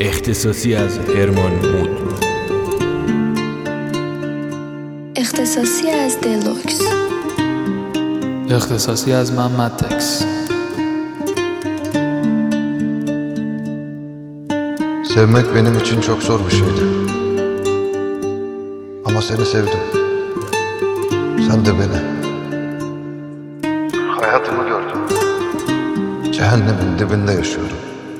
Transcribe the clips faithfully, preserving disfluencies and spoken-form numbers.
اختصاصی از هرمان مود. اختصاصی از دلوکس. اختصاصی از محمد تکس. Sevmek benim için çok zor bir şeydi. Ama seni sevdim. Sen de beni. Hayatımı gördüm. Cehennemin dibinde yaşıyorum.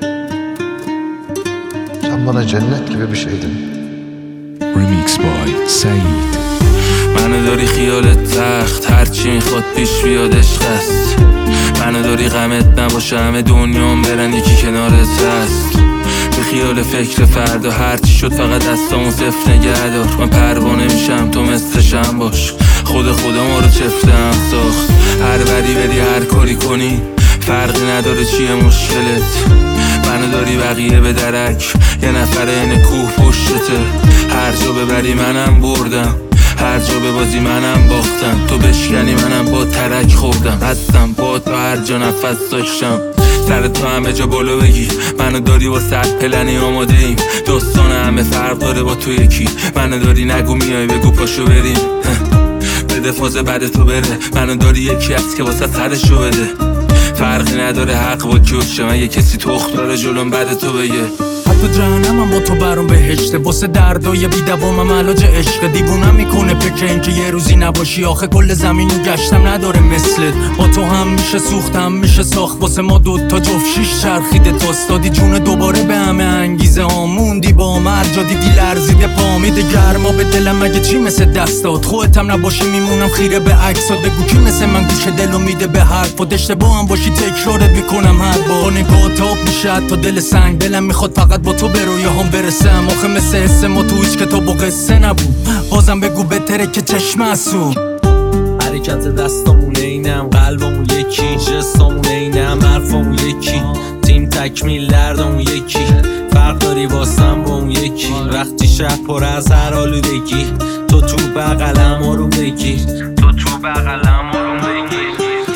Sen bana cennet gibi bir şeydin. Remix by سعید. منو داری خیالت تخت، هرچی میخواد پیش بیاد عشق است. منو داری غمت نباشه همه دنیام برن یکی کنارت هست. به خیال فکر فردا هرچی شد فقط دستامو صفر نگه دار. من پروانه میشم تو مثلشم باش. خود خدا ما رو چفتم ساخت. هر بری بری هر کاری کنی فرقی نداره چیه مشکلت. منو داری بقیه به درک، یه نفر این کوه پشتته. هر جا ببری منم بردم، هر جا به بازی منم باختم. تو بشکنی منم با ترک خوردم. هستم با تو هر جا نفس داشتم. سر تو همه جا بالا بگی منو داری با صد پلنی آماده ایم. داستان همه فرق داره با تو یکی. منو داری نگو میای بگو پاشو بریم. بده فاز بعد تو بره. منو داری یکی هست که واسه سرشو بده. فرقی نداره حق با کیوشه. من یه کسی تخت داره جلوم بعد تو بگه. حتی جهنمم با تو برام بهشته. واسه دردای بی دوامم علاج عشق. دیوونم میکنه فکر این که یه روزی نباشی. آخه کل زمینو گشتم نداره مثلت. با تو هم میشه سوخت هم میشه ساخت. واسه ما دوتا جفت شیش چرخیده تاست. دادی جون دوباره به همه انگیزه ها. موندی با مرجا دیدی لرزیده پامیده گرما به دلم. مگه چی مثل دستات خودت هم نباشی میمونم خیره به عکسات. بگو کی مثل من گوش دلو میده به حرفات. اشتباه هم باشی تکرارت میکنم هر بار. نگاه تاب میشه تا دل سنگ. دلم میخواد فقط با تو به رویاهام برسم. آخه مثل حس ما تو هیچ کتاب و قصه نبود. بازم بگو بهتره که چشم اسون. حرکت دستامون اینم، قلبمون یکی، جستامون اینم، حرفامون یکی، تیم تکمیل دردمون یکی. فرق داری واسم با اون یکی. وقتی شب پر از هر آلودگی تو تو بغلم رو بگیر. تو تو بغلم رو بگیر.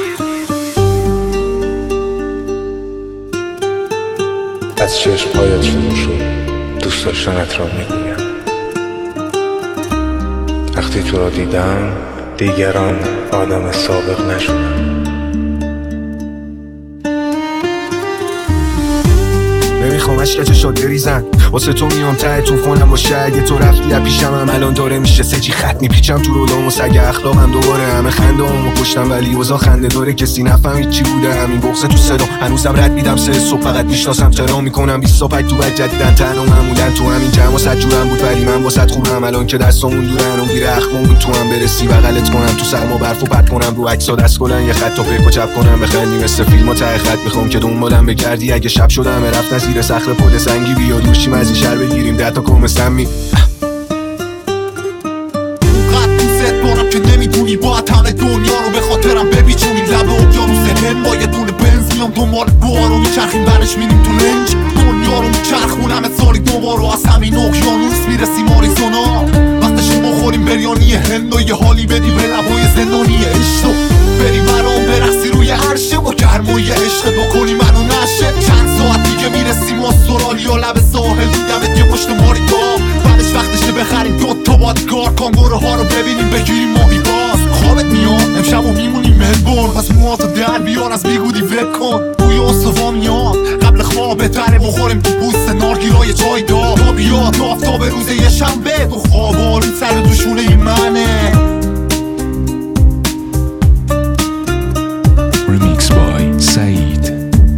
از چشم پایت شروع شد دوست داشتنت را میگویم. وقتی تو را دیدم دیگران آدم سابق نشدم. نمیخوام عشقت شاد بریزن. واسه تو میام ته توفانم باشه. اگه تو رفتی از پیشم هم الان داره میشه سجی خط میپیچم تو رولام و سگ اخلاقم دوباره همه خنده همو پشتم ولی اوضاع خنده داره. کسی نفهمید چی بوده همین بغض تو صدا. هنوزم رد میدم سه صبح فقط میشناسم ترام میکنم بیست تا پک تو بک جدیدن تنها معمولا تو همین جمع صد جورم بود ولی من واسط خوبم. الان که دستامون دورن و گیر اخمون تو هم برسی بغلت کنم. تو سرما برفو پرت کنم رو عکسا دست کنن یه خط تا فکر و چپ کنم بخندی مثل فیلمو ته خط. میخوام که دنبالم بگردی اگه شب شدم رفتن زیر صخره پل سنگی. بیا دوشیم از این شهر بگیریم ده تا کم سمی. اونقدر دوست دارم که نمیدونی باید همه دنیا رو به خاطرم ببیچونی. لب اقیانوس هند با یه دونه بنز میام دنبال بار رو میچرخیم برش میریم تو لنج. دنیا رو میچرخونم سالی دوبار و از همین اقیانوس میرسیم آریزونا. وقتشو بخوریم بریانی هند و یه حالی بدی به لبای زندانی عشق. بریم برام برقصی روی عرشه با گرمای عشق بکنی منو نشه. چند ساعت دیگه میرسیم استرالیا لب ساحل. دیدمت یه پشت ماریتا بعدش وقتشه بخریم دو تا بادیگارد. کانگوره ها رو ببینیم بگیریم ماهی باز. خوابت میاد امشب و میمونیم ملبورن. پس موهاتو در بیار از بیگودی ول کن. بوی استوا میاد قبل خواب بهتره بخوریم تو بوست نارگیلای چای دار. تا بیاد آفتاب روز یه شنبه تو خواب آروم سر دوشونه این منه. Remix by سعید.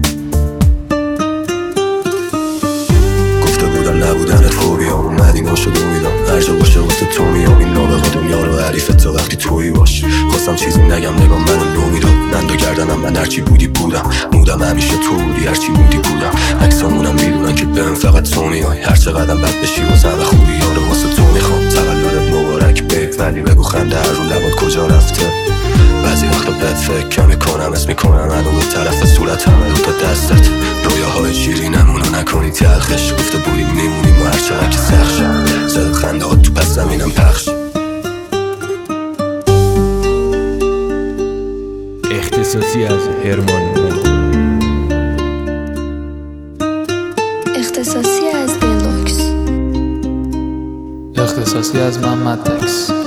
گفته بودم نبودنت خوبیام اومدی ناشد امیدم. هر جا باشه واسه تو میام این نابغه دنیا رو حریفت تا وقتی تویی باش. خواستم چیزی نگم نگم منو نو میداد. نند و گردنم من هرچی بودی بودم. مودم همیشه تو بودی هرچی بودی بودم. عکسامونم میدونن که بهم فقط تو میای. هر چقدرم بد بشی واسه خوبی یارو واسه تو میخوام. تولدت مبارک بیت ولی بگو خنده هر رو لبات کجا رفته. بعضی وقتا بد فکر میکنم اسم میکنم منو به طرف صورت همه رو تا دستت. رویاهای شیرینمونو نکنی تلخش. گفته بودیم میمونیم و هر چقدر که سخت شد. زد خنده ها تو پس زمینم پخش. اختصاصی از هرمان مود. اختصاصی از دلوکس. اختصاصی از محمد تکس.